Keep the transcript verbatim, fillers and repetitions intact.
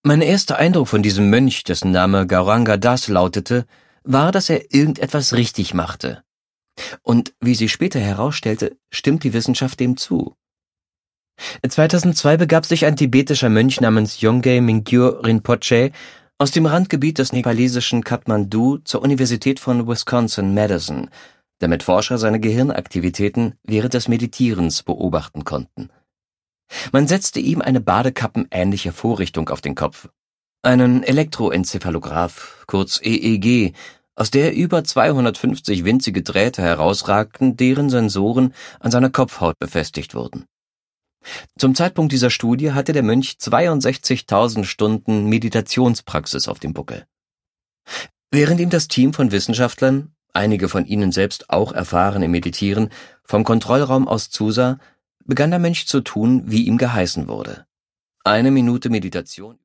Mein erster Eindruck von diesem Mönch, dessen Name Gauranga Das lautete, war, dass er irgendetwas richtig machte. Und wie sich später herausstellte, stimmt die Wissenschaft dem zu. zweitausendzwei begab sich ein tibetischer Mönch namens Yongey Mingyur Rinpoche aus dem Randgebiet des nepalesischen Kathmandu zur Universität von Wisconsin-Madison, damit Forscher seine Gehirnaktivitäten während des Meditierens beobachten konnten. Man setzte ihm eine badekappenähnliche Vorrichtung auf den Kopf, einen Elektroencephalograph, kurz E E G, aus der über zweihundertfünfzig winzige Drähte herausragten, deren Sensoren an seiner Kopfhaut befestigt wurden. Zum Zeitpunkt dieser Studie hatte der Mönch zweiundsechzigtausend Stunden Meditationspraxis auf dem Buckel. Während ihm das Team von Wissenschaftlern, einige von ihnen selbst auch erfahren im Meditieren, vom Kontrollraum aus zusah, begann der Mönch zu tun, wie ihm geheißen wurde. Eine Minute Meditation